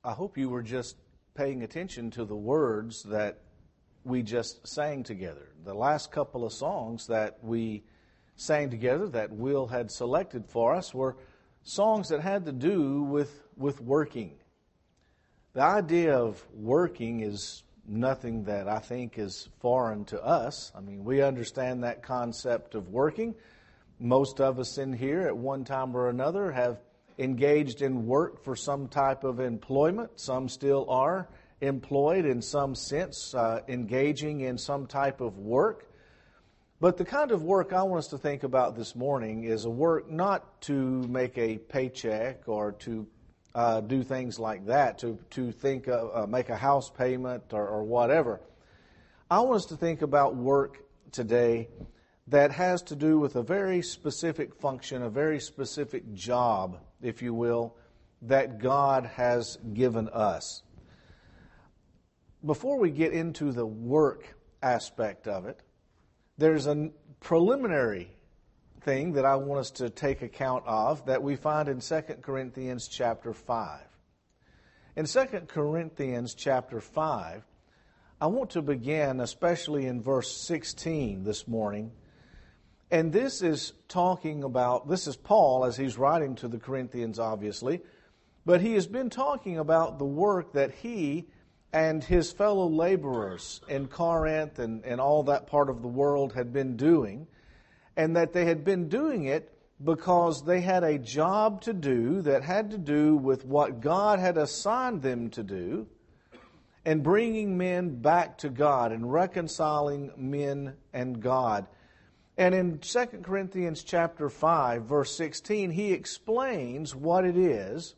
I hope you were just paying attention to the words that we just sang together. The last couple of songs that we sang together that Will had selected for us were songs that had to do with working. The idea of working is nothing that I think is foreign to us. I mean, we understand that concept of working. Most of us in here at one time or another have engaged in work for some type of employment. Some still are employed in some sense, engaging in some type of work. But the kind of work I want us to think about this morning is a work not to make a paycheck or to do things like that, to think make a house payment or whatever. I want us to think about work today that has to do with a very specific function, a very specific job, if you will, that God has given us. Before we get into the work aspect of it, there's a preliminary thing that I want us to take account of that we find in 2 Corinthians chapter 5. In 2 Corinthians chapter 5, I want to begin especially in verse 16 this morning. And this is Paul as he's writing to the Corinthians, obviously, but he has been talking about the work that he and his fellow laborers in Corinth and all that part of the world had been doing, and that they had been doing it because they had a job to do that had to do with what God had assigned them to do, and bringing men back to God and reconciling men and God. And in 2 Corinthians chapter 5, verse 16, he explains what it is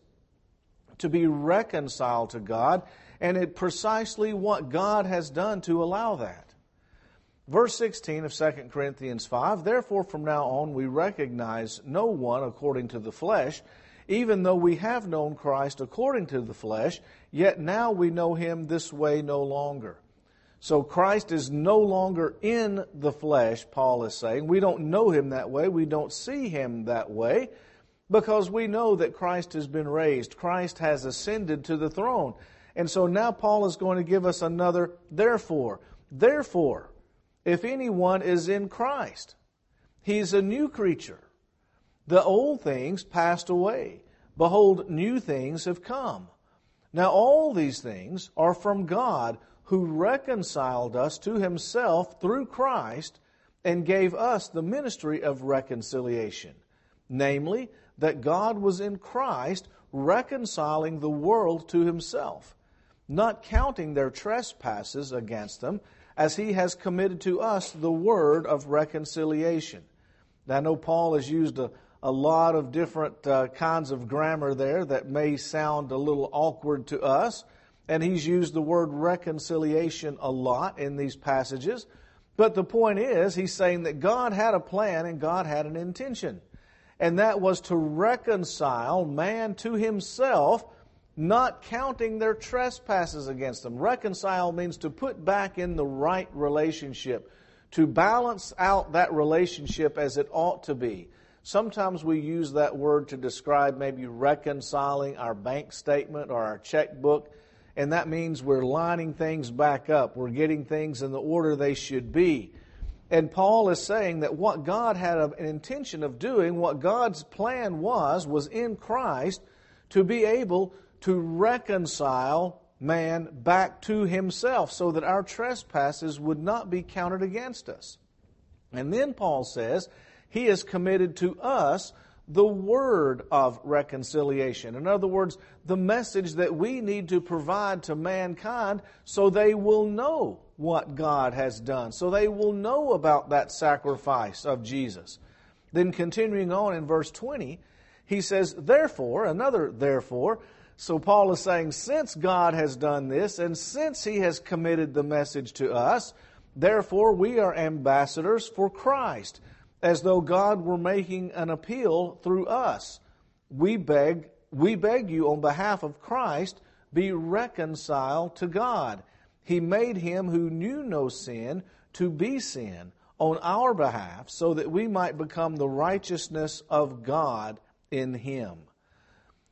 to be reconciled to God, and precisely what God has done to allow that. Verse 16 of 2 Corinthians 5, therefore from now on we recognize no one according to the flesh, even though we have known Christ according to the flesh, yet now we know him this way no longer. So Christ is no longer in the flesh, Paul is saying. We don't know him that way. We don't see him that way because we know that Christ has been raised. Christ has ascended to the throne. And so now Paul is going to give us another therefore. Therefore, if anyone is in Christ, he's a new creature. The old things passed away. Behold, new things have come. Now all these things are from God, who reconciled us to himself through Christ and gave us the ministry of reconciliation. Namely, that God was in Christ reconciling the world to himself, not counting their trespasses against them, as he has committed to us the word of reconciliation. Now, I know Paul has used a lot of different kinds of grammar there that may sound a little awkward to us, and he's used the word reconciliation a lot in these passages. But the point is, he's saying that God had a plan and God had an intention. And that was to reconcile man to himself, not counting their trespasses against them. Reconcile means to put back in the right relationship, to balance out that relationship as it ought to be. Sometimes we use that word to describe maybe reconciling our bank statement or our checkbook. And that means we're lining things back up. We're getting things in the order they should be. And Paul is saying that what God had an intention of doing, what God's plan was in Christ to be able to reconcile man back to himself so that our trespasses would not be counted against us. And then Paul says he has committed to us the word of reconciliation. In other words, the message that we need to provide to mankind so they will know what God has done, so they will know about that sacrifice of Jesus. Then continuing on in verse 20, he says, therefore, another therefore. So Paul is saying, since God has done this, and since he has committed the message to us, therefore we are ambassadors for Christ, as though God were making an appeal through us. We beg you on behalf of Christ, be reconciled to God. He made him who knew no sin to be sin on our behalf, so that we might become the righteousness of God in him.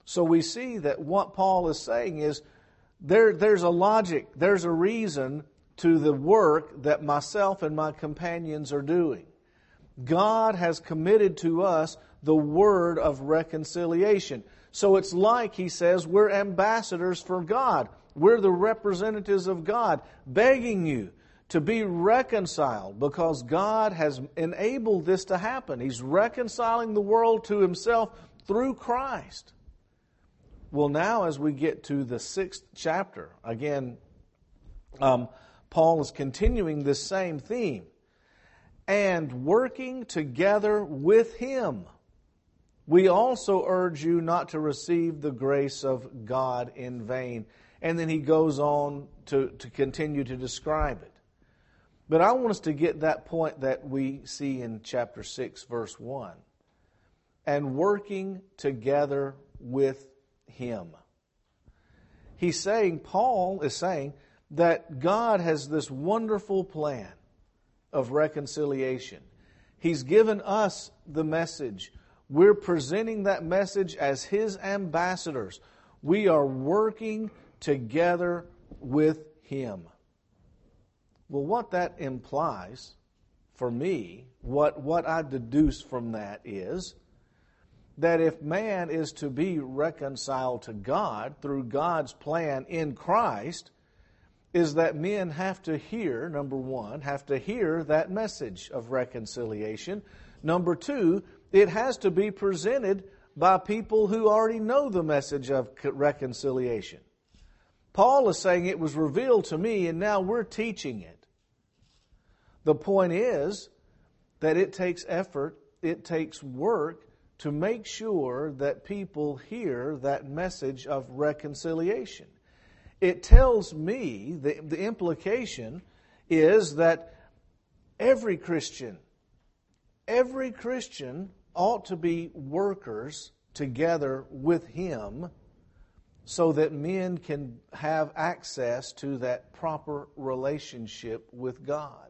So we see that what Paul is saying is there's a logic, there's a reason to the work that myself and my companions are doing. God has committed to us the word of reconciliation. So it's like, he says, we're ambassadors for God. We're the representatives of God, begging you to be reconciled because God has enabled this to happen. He's reconciling the world to Himself through Christ. Well, now as we get to the 6th chapter, again, Paul is continuing this same theme. And working together with Him, we also urge you not to receive the grace of God in vain. And then he goes on to continue to describe it. But I want us to get that point that we see in chapter 6, verse 1. And working together with Him. Paul is saying that God has this wonderful plan of reconciliation. He's given us the message. We're presenting that message as His ambassadors. We are working together with Him. Well, what that implies for me, what I deduce from that is that if man is to be reconciled to God through God's plan in Christ, is that men have to hear, number one, have to hear that message of reconciliation. Number two, it has to be presented by people who already know the message of reconciliation. Paul is saying it was revealed to me and now we're teaching it. The point is that it takes effort, it takes work to make sure that people hear that message of reconciliation. It tells me, the implication is that every Christian ought to be workers together with Him so that men can have access to that proper relationship with God.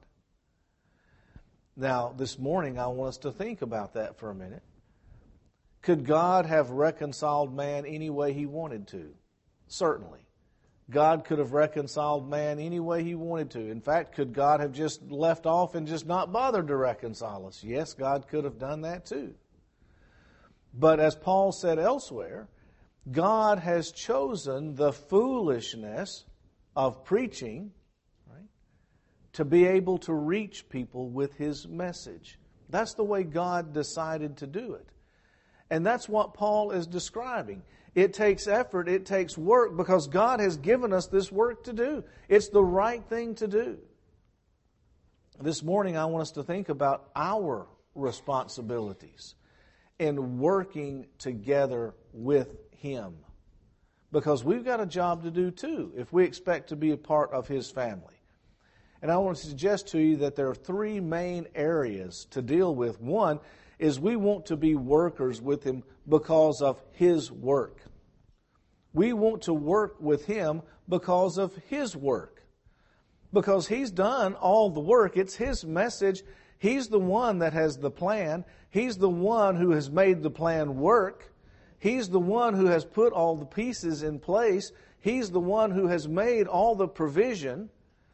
Now, this morning I want us to think about that for a minute. Could God have reconciled man any way He wanted to? Certainly. God could have reconciled man any way He wanted to. In fact, could God have just left off and just not bothered to reconcile us? Yes, God could have done that too. But as Paul said elsewhere, God has chosen the foolishness of preaching, right, to be able to reach people with His message. That's the way God decided to do it. And that's what Paul is describing. It takes effort, it takes work, because God has given us this work to do. It's the right thing to do. This morning I want us to think about our responsibilities in working together with Him. Because we've got a job to do too, if we expect to be a part of His family. And I want to suggest to you that there are three main areas to deal with. One is we want to be workers with Him because of His work. We want to work with Him because of His work. Because He's done all the work. It's His message. He's the one that has the plan. He's the one who has made the plan work. He's the one who has put all the pieces in place. He's the one who has made all the provision.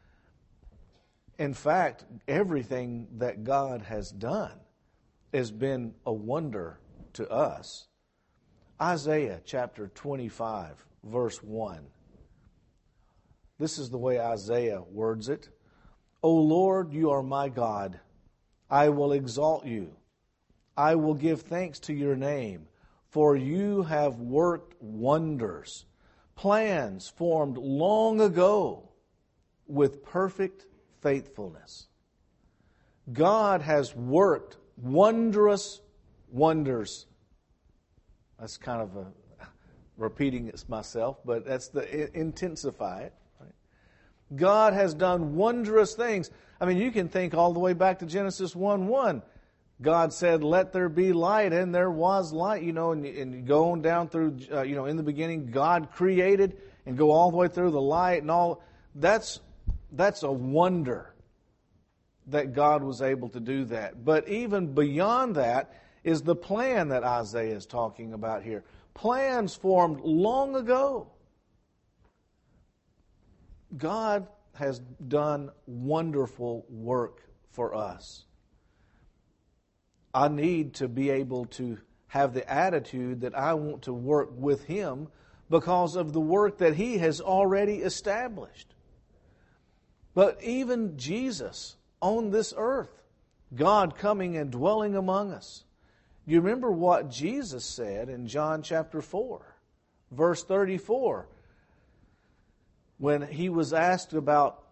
In fact, everything that God has done has been a wonder to us. Isaiah chapter 25, verse 1. This is the way Isaiah words it. O Lord, you are my God. I will exalt you. I will give thanks to your name, for you have worked wonders, plans formed long ago with perfect faithfulness. God has worked wondrous wonders. That's kind of repeating it myself, but that's the intensify it. Right? God has done wondrous things. I mean, you can think all the way back to Genesis 1:1. God said, "Let there be light," and there was light. And go on down through, in the beginning, God created, and go all the way through the light and all. That's a wonder that God was able to do that. But even beyond that is the plan that Isaiah is talking about here. plans formed long ago. God has done wonderful work for us. I need to be able to have the attitude that I want to work with Him because of the work that He has already established. But even Jesus on this earth, God coming and dwelling among us. You remember what Jesus said in John chapter 4, verse 34, when He was asked about,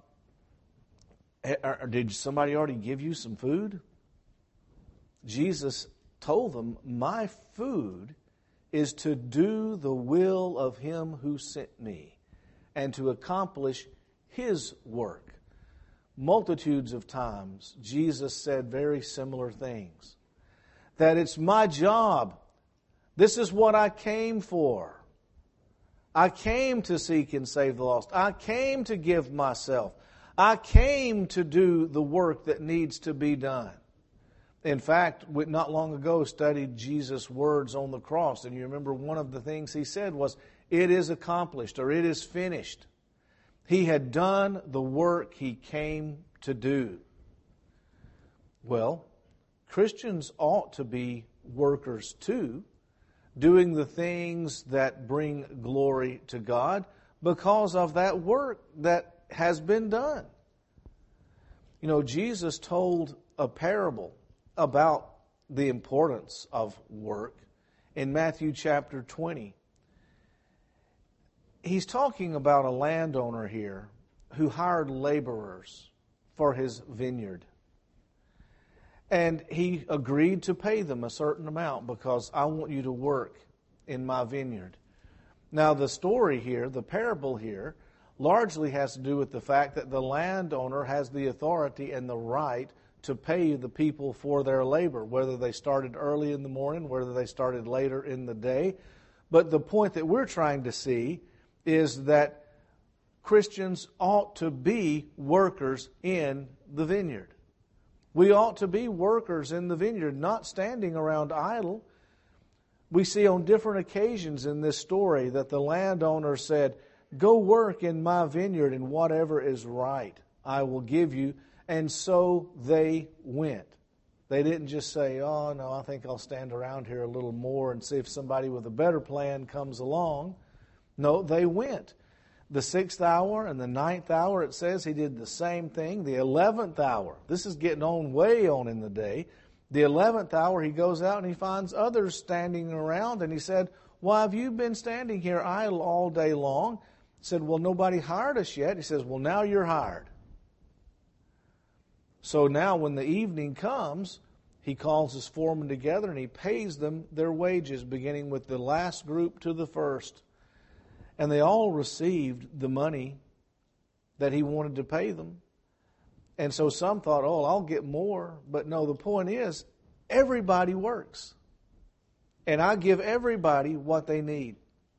did somebody already give you some food? Jesus told them, my food is to do the will of Him who sent me and to accomplish His work. Multitudes of times, Jesus said very similar things. That it's my job. This is what I came for. I came to seek and save the lost. I came to give myself. I came to do the work that needs to be done. In fact, we not long ago studied Jesus' words on the cross, and you remember one of the things He said was, it is accomplished, or it is finished. He had done the work He came to do. Well, Christians ought to be workers too, doing the things that bring glory to God because of that work that has been done. You know, Jesus told a parable about the importance of work in Matthew chapter 20. He's talking about a landowner here who hired laborers for his vineyard. And he agreed to pay them a certain amount because I want you to work in my vineyard. Now the story here, the parable here, largely has to do with the fact that the landowner has the authority and the right to pay the people for their labor, whether they started early in the morning, whether they started later in the day. But the point that we're trying to see is that Christians ought to be workers in the vineyard. We ought to be workers in the vineyard, not standing around idle. We see on different occasions in this story that the landowner said, go work in my vineyard and whatever is right, I will give you. And so they went. They didn't just say, oh, no, I think I'll stand around here a little more and see if somebody with a better plan comes along. No, they went. The 6th hour and the 9th hour, it says he did the same thing. The 11th hour, this is getting on way on in the day. The 11th hour, he goes out and he finds others standing around. And he said, why have you been standing here idle all day long? He said, well, nobody hired us yet. He says, well, now you're hired. So now when the evening comes, he calls his foreman together and he pays them their wages, beginning with the last group to the first. And they all received the money that he wanted to pay them. And so some thought, oh, I'll get more. But no, the point is, everybody works. And I give everybody what they need.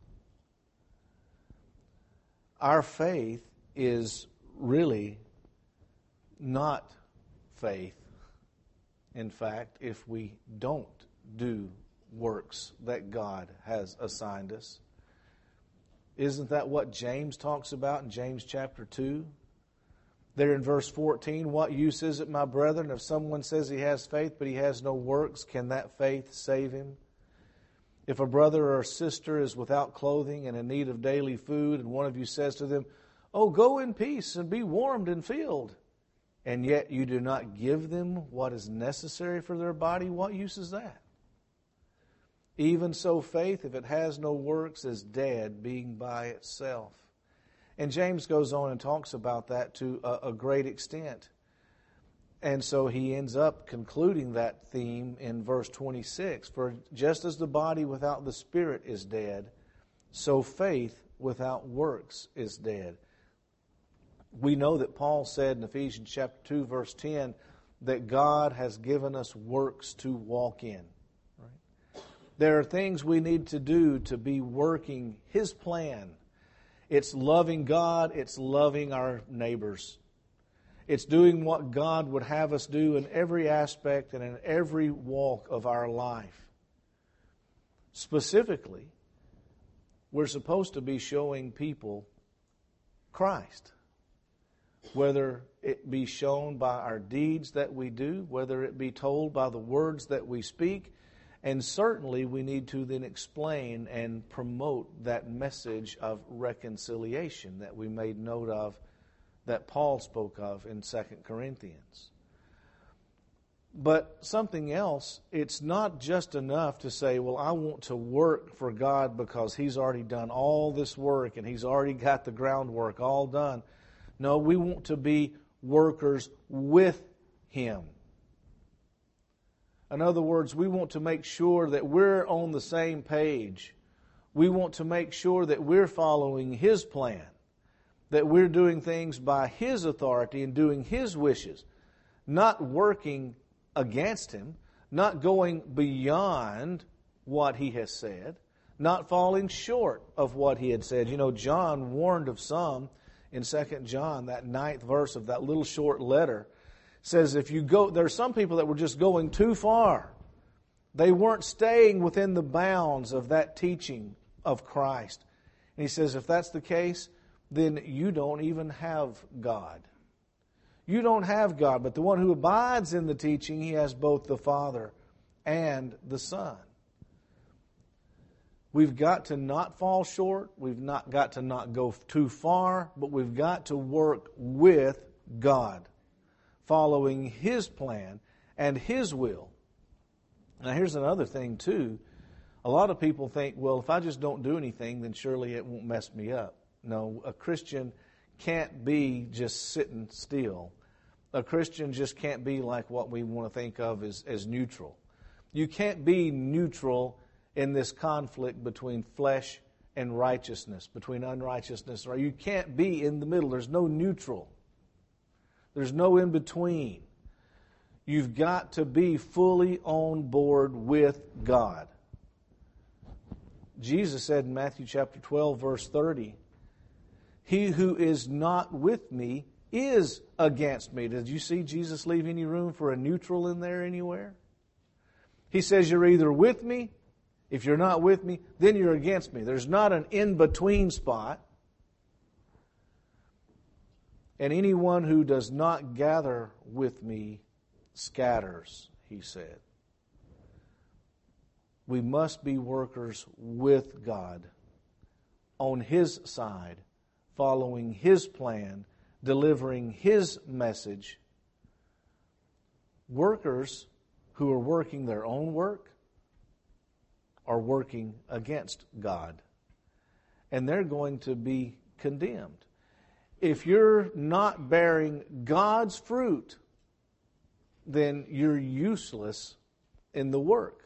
Our faith is really not faith, in fact, if we don't do works that God has assigned us. Isn't that what James talks about in James chapter 2? There in verse 14, what use is it, my brethren, if someone says he has faith but he has no works, can that faith save him? If a brother or a sister is without clothing and in need of daily food, and one of you says to them, oh, go in peace and be warmed and filled, and yet you do not give them what is necessary for their body, what use is that? Even so, faith, if it has no works, is dead, being by itself. And James goes on and talks about that to a great extent. And so he ends up concluding that theme in verse 26. For just as the body without the spirit is dead, so faith without works is dead. We know that Paul said in Ephesians chapter 2, verse 10, that God has given us works to walk in. Right? There are things we need to do to be working His plan. It's loving God, it's loving our neighbors. It's doing what God would have us do in every aspect and in every walk of our life. Specifically, we're supposed to be showing people Christ. Whether it be shown by our deeds that we do, whether it be told by the words that we speak, and certainly we need to then explain and promote that message of reconciliation that we made note of, that Paul spoke of in 2 Corinthians. But something else, it's not just enough to say, well, I want to work for God because He's already done all this work and He's already got the groundwork all done. No, we want to be workers with Him. In other words, we want to make sure that we're on the same page. We want to make sure that we're following His plan, that we're doing things by His authority and doing His wishes, not working against Him, not going beyond what He has said, not falling short of what He had said. You know, John warned of some in 2 John, that 9th verse of that little short letter, says if you go, there are some people that were just going too far. They weren't staying within the bounds of that teaching of Christ. And he says if that's the case, then you don't even have God. You don't have God, but the one who abides in the teaching, he has both the Father and the Son. We've got to not fall short. We've not got to not go too far, but we've got to work with God, following His plan and His will. Now here's another thing too. A lot of people think, well, if I just don't do anything, then surely it won't mess me up. No, a Christian can't be just sitting still. A Christian just can't be like what we want to think of as neutral. You can't be neutral in this conflict between flesh and righteousness, between unrighteousness. Or you can't be in the middle. There's no neutral. There's no in between. You've got to be fully on board with God. Jesus said in Matthew chapter 12, verse 30, "He who is not with me is against me." Did you see Jesus leave any room for a neutral in there anywhere? He says you're either with me. If you're not with me, then you're against me. There's not an in-between spot. And anyone who does not gather with me scatters, he said. We must be workers with God, on His side, following His plan, delivering His message. Workers who are working their own work are working against God. And they're going to be condemned. If you're not bearing God's fruit, then you're useless in the work.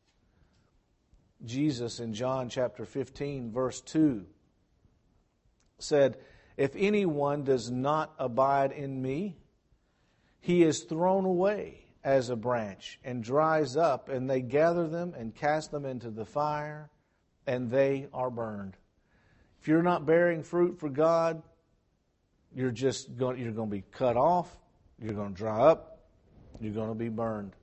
Jesus in John chapter 15, verse 2 said, "If anyone does not abide in me, he is thrown away as a branch and dries up, and they gather them and cast them into the fire, and they are burned." If you're not bearing fruit for God, you're going to be cut off, you're going to dry up, you're going to be burned.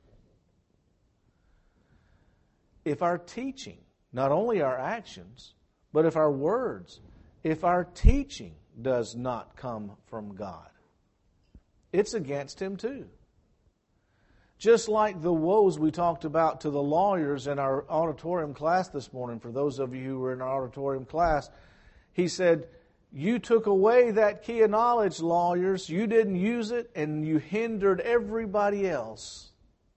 If our teaching, not only our actions, but if our words, if our teaching does not come from God, it's against Him too. Just like the woes we talked about to the lawyers in our auditorium class this morning, for those of you who were in our auditorium class, he said, you took away that key of knowledge, lawyers. You didn't use it, and you hindered everybody else.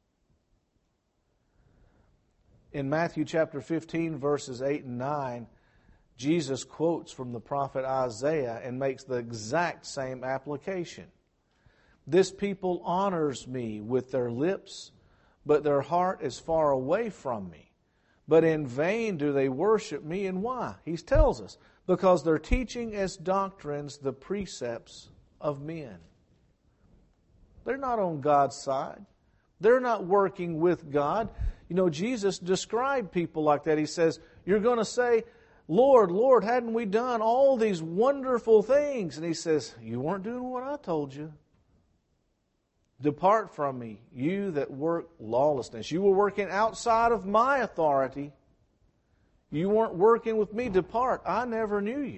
In Matthew chapter 15, verses 8 and 9, Jesus quotes from the prophet Isaiah and makes the exact same application. "This people honors me with their lips, but their heart is far away from me. But in vain do they worship me." And why? He tells us, because they're teaching as doctrines the precepts of men. They're not on God's side. They're not working with God. You know, Jesus described people like that. He says, you're going to say, "Lord, Lord, hadn't we done all these wonderful things?" And He says, you weren't doing what I told you. "Depart from me, you that work lawlessness." You were working outside of my authority. You weren't working with me. Depart. I never knew you.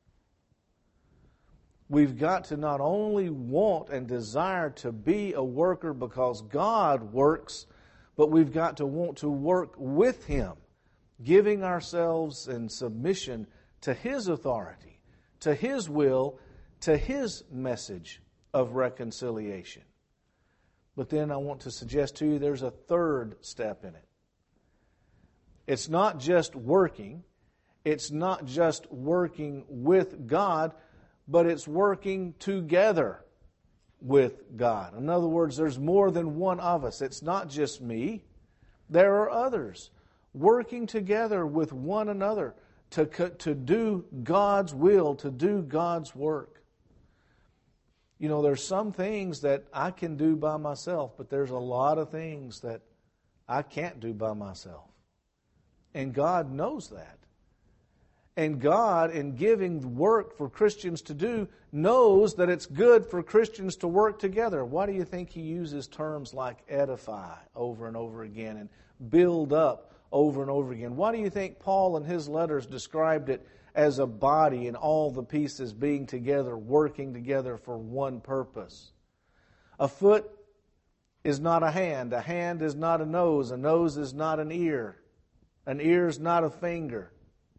We've got to not only want and desire to be a worker because God works, but we've got to want to work with Him, giving ourselves in submission to His authority, to His will, to His message of reconciliation. But then I want to suggest to you there's a third step in it. It's not just working. It's not just working with God, but it's working together with God. In other words, there's more than one of us. It's not just me. There are others working together with one another to do God's will, to do God's work. You know, there's some things that I can do by myself, but there's a lot of things that I can't do by myself. And God knows that. And God, in giving work for Christians to do, knows that it's good for Christians to work together. Why do you think He uses terms like edify over and over again and build up over and over again? Why do you think Paul in his letters described it as a body and all the pieces being together, working together for one purpose? A foot is not a hand is not a nose is not an ear is not a finger.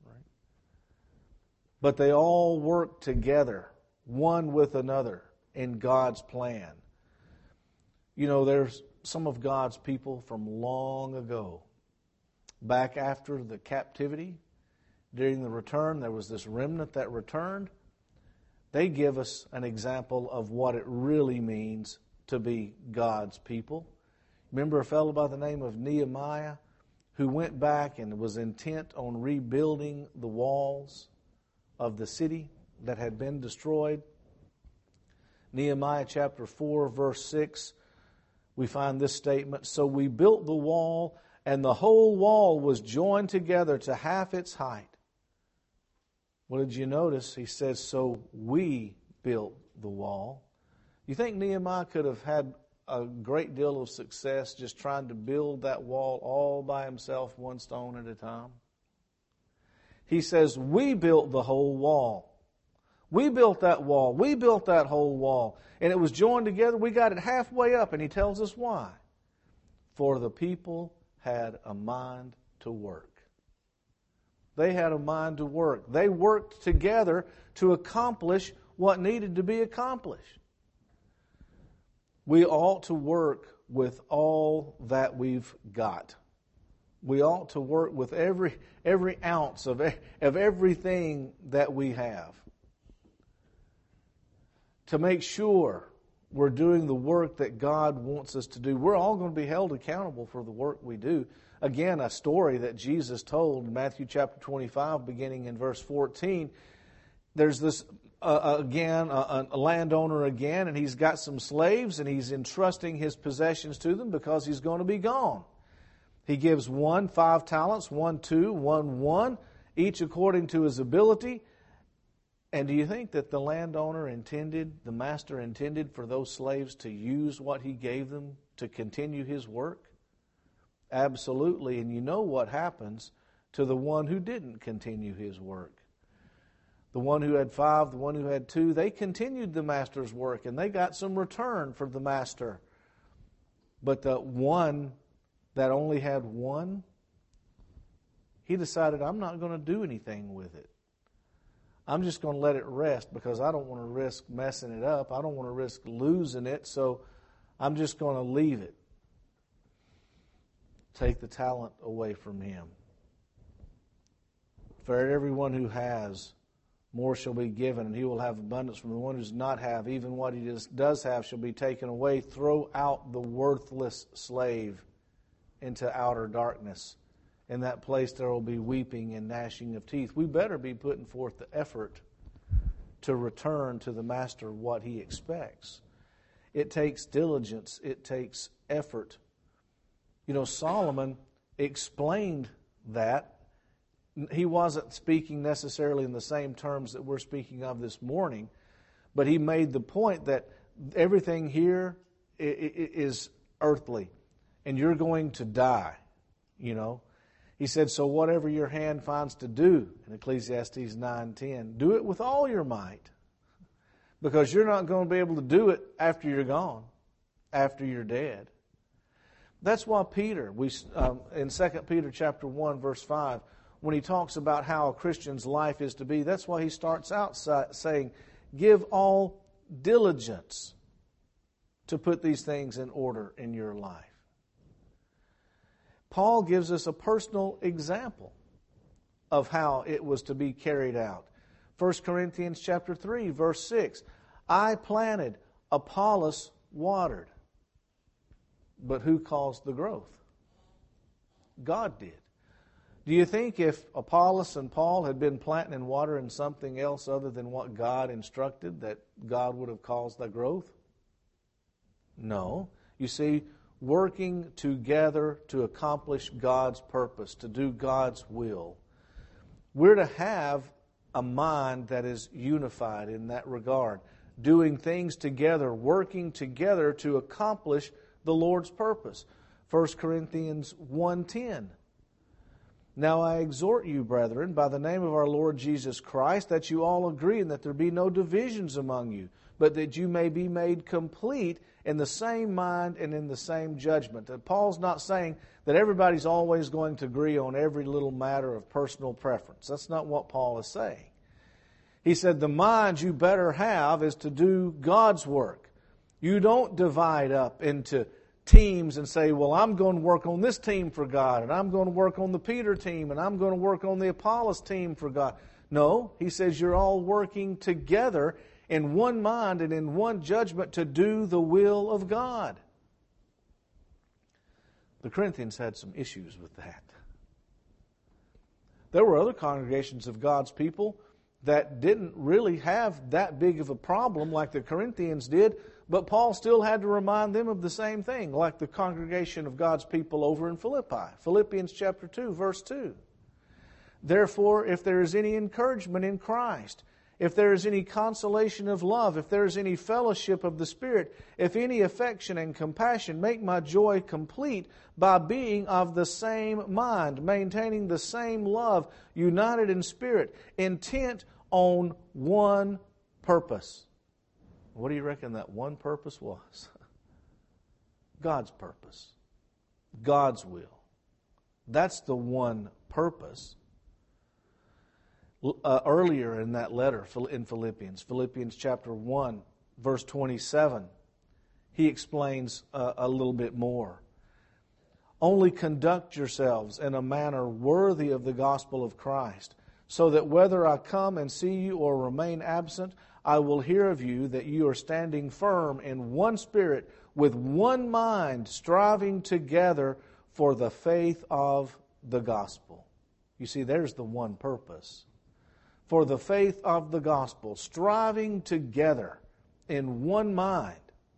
But they all work together, one with another, in God's plan. You know, there's some of God's people from long ago. Back after the captivity, during the return, there was this remnant that returned. They give us an example of what it really means to be God's people. Remember a fellow by the name of Nehemiah who went back and was intent on rebuilding the walls of the city that had been destroyed? Nehemiah chapter 4, verse 6, we find this statement: "So we built the wall, and the whole wall was joined together to half its height." What did you notice? He says, so we built the wall. You think Nehemiah could have had a great deal of success just trying to build that wall all by himself, one stone at a time? He says, we built the whole wall. We built that wall. We built that whole wall. And it was joined together. We got it halfway up. And he tells us why. For the people had a mind to work. They had a mind to work. They worked together to accomplish what needed to be accomplished. We ought to work with all that we've got. We ought to work with every ounce of everything that we have to make sure we're doing the work that God wants us to do. We're all going to be held accountable for the work we do. Again, a story that Jesus told in Matthew chapter 25, beginning in verse 14. There's this, a landowner again, and he's got some slaves, and he's entrusting his possessions to them because he's going to be gone. He gives one 5 talents, one 2, one 1, each according to his ability. And do you think that the landowner the master intended for those slaves to use what he gave them to continue his work? Absolutely. And you know what happens to the one who didn't continue his work. The one who had 5, the one who had 2, they continued the master's work and they got some return from the master. But the one that only had 1, he decided, I'm not going to do anything with it. I'm just going to let it rest because I don't want to risk messing it up. I don't want to risk losing it, so I'm just going to leave it. Take the talent away from him. For everyone who has, more shall be given, and he will have abundance. From the one who does not have, even what he does have shall be taken away. Throw out the worthless slave into outer darkness. In that place there will be weeping and gnashing of teeth. We better be putting forth the effort to return to the master what he expects. It takes diligence. It takes effort. You know, Solomon explained that. He wasn't speaking necessarily in the same terms that we're speaking of this morning, but he made the point that everything here is earthly, and you're going to die, you know. He said, so whatever your hand finds to do, in Ecclesiastes 9:10, do it with all your might. Because you're not going to be able to do it after you're gone, after you're dead. That's why Peter, in 2 Peter chapter 1, verse 5, when he talks about how a Christian's life is to be, that's why he starts out saying, give all diligence to put these things in order in your life. Paul gives us a personal example of how it was to be carried out. 1 Corinthians chapter 3, verse 6, I planted, Apollos watered. But who caused the growth? God did. Do you think if Apollos and Paul had been planting and watering something else other than what God instructed, that God would have caused the growth? No. You see, working together to accomplish God's purpose, to do God's will. We're to have a mind that is unified in that regard, doing things together, working together to accomplish the Lord's purpose. 1 Corinthians 1:10. Now I exhort you, brethren, by the name of our Lord Jesus Christ, that you all agree and that there be no divisions among you, but that you may be made complete in the same mind and in the same judgment. And Paul's not saying that everybody's always going to agree on every little matter of personal preference. That's not what Paul is saying. He said the mind you better have is to do God's work. You don't divide up into teams and say, well, I'm going to work on this team for God, and I'm going to work on the Peter team, and I'm going to work on the Apollos team for God. No, he says you're all working together in one mind and in one judgment to do the will of God. The Corinthians had some issues with that. There were other congregations of God's people that didn't really have that big of a problem like the Corinthians did, but Paul still had to remind them of the same thing, like the congregation of God's people over in Philippi. Philippians chapter 2, verse 2. Therefore, if there is any encouragement in Christ, if there is any consolation of love, if there is any fellowship of the Spirit, if any affection and compassion, make my joy complete by being of the same mind, maintaining the same love, united in spirit, intent on one purpose. What do you reckon that one purpose was? God's purpose. God's will. That's the one purpose. Earlier in that letter in Philippians chapter 1, verse 27, he explains a little bit more. Only conduct yourselves in a manner worthy of the gospel of Christ, so that whether I come and see you or remain absent, I will hear of you that you are standing firm in one spirit, with one mind, striving together for the faith of the gospel. You see, there's the one purpose. For the faith of the gospel, striving together in one mind.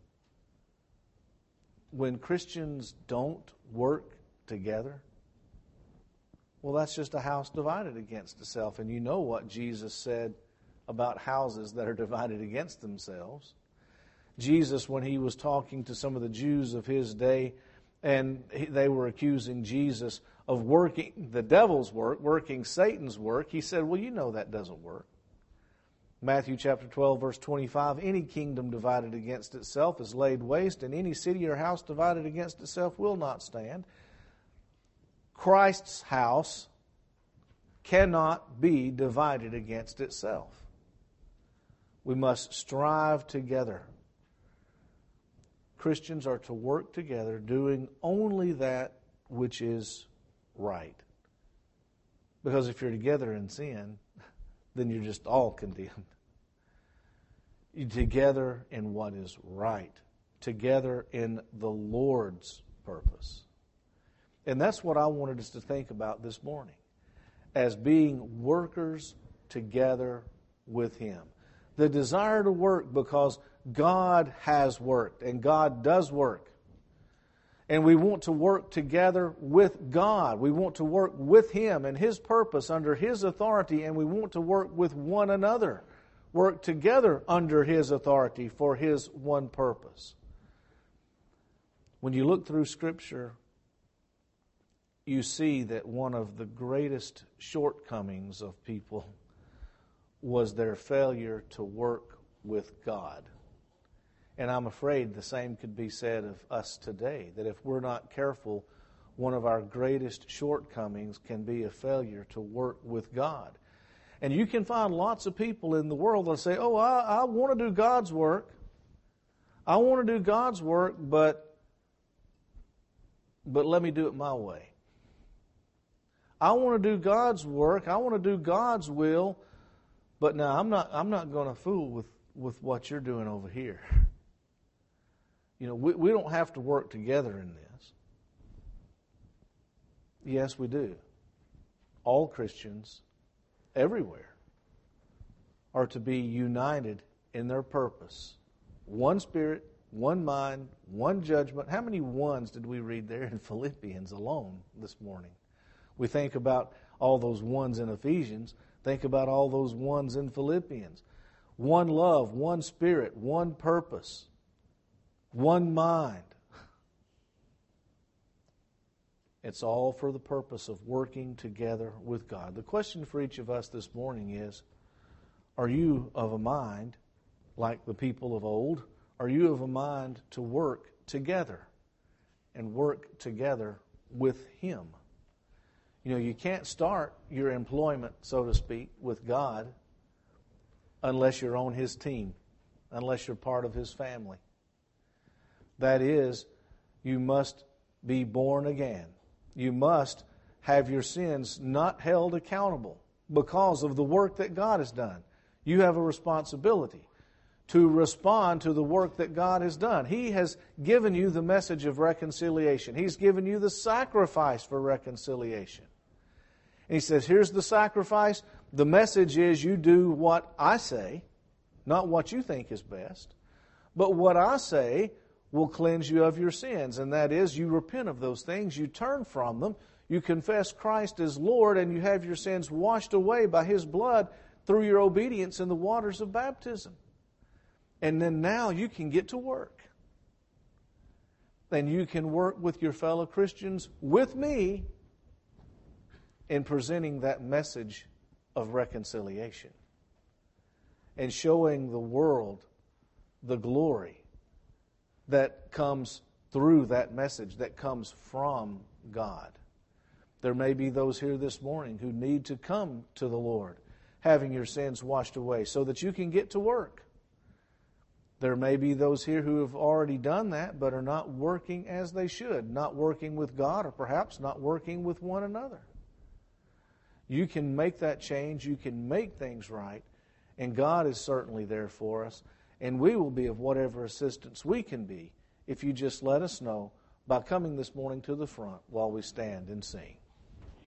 When Christians don't work together, well, that's just a house divided against itself. And you know what Jesus said about houses that are divided against themselves. Jesus, when he was talking to some of the Jews of his day, and they were accusing Jesus of working the devil's work, working Satan's work, he said, well, you know that doesn't work. Matthew chapter 12, verse 25, any kingdom divided against itself is laid waste, and any city or house divided against itself will not stand. Christ's house cannot be divided against itself. We must strive together. Christians are to work together, doing only that which is right. Because if you're together in sin, then you're just all condemned. You're together in what is right. Together in the Lord's purpose. And that's what I wanted us to think about this morning. As being workers together with Him. The desire to work because God has worked and God does work. And we want to work together with God. We want to work with Him and His purpose under His authority, and we want to work with one another. Work together under His authority for His one purpose. When you look through Scripture, you see that one of the greatest shortcomings of people was their failure to work with God. And I'm afraid the same could be said of us today, that if we're not careful, one of our greatest shortcomings can be a failure to work with God. And you can find lots of people in the world that say, oh, I want to do God's work. I want to do God's work, but let me do it my way. I want to do God's work. I want to do God's will, but no, I'm not going to fool with what you're doing over here. You know, we don't have to work together in this. Yes, we do. All Christians everywhere are to be united in their purpose. One spirit, one mind, one judgment. How many ones did we read there in Philippians alone this morning? We think about all those ones in Ephesians. Think about all those ones in Philippians. One love, one spirit, one purpose, one mind. It's all for the purpose of working together with God. The question for each of us this morning is, are you of a mind like the people of old? Are you of a mind to work together and work together with Him? You know, you can't start your employment, so to speak, with God unless you're on His team, unless you're part of His family. That is, you must be born again. You must have your sins not held accountable because of the work that God has done. You have a responsibility to respond to the work that God has done. He has given you the message of reconciliation. He's given you the sacrifice for reconciliation. And He says, here's the sacrifice. The message is you do what I say, not what you think is best, but what I say will cleanse you of your sins. And that is, you repent of those things, you turn from them, you confess Christ as Lord, and you have your sins washed away by His blood through your obedience in the waters of baptism. And then now you can get to work. And you can work with your fellow Christians, with me, in presenting that message of reconciliation and showing the world the glory that comes through that message, that comes from God. There may be those here this morning who need to come to the Lord, having your sins washed away, so that you can get to work. There may be those here who have already done that, but are not working as they should, not working with God, or perhaps not working with one another. You can make that change, you can make things right, and God is certainly there for us. And we will be of whatever assistance we can be if you just let us know by coming this morning to the front while we stand and sing.